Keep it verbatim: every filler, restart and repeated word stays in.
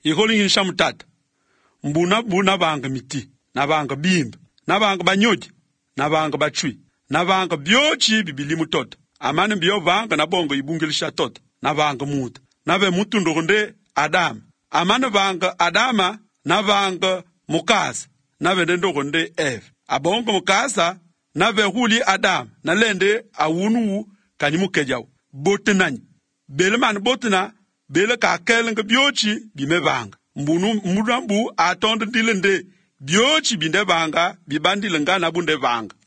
Iholi hinsha mutata. Mbuna buna banga miti, na banga bimba, na banga banyoji, na banga bachui, na banga biochi bibili mutota. Amane bio banga na bongo ibungilisha tota, na banga muta. Na be mutu ndonde Adam. Amane banga Adama, na banga mukaza, na be ndonde Eve. Abongo mukaza, na be huli Adam, na lende awunu kanyimu kejau. Bote nanyi. Bele man bote na, bele ka kelenge biochi bime banga. Mbunu mudambu atonde dilende biochi binde banga bibandi lenga na bunde banga.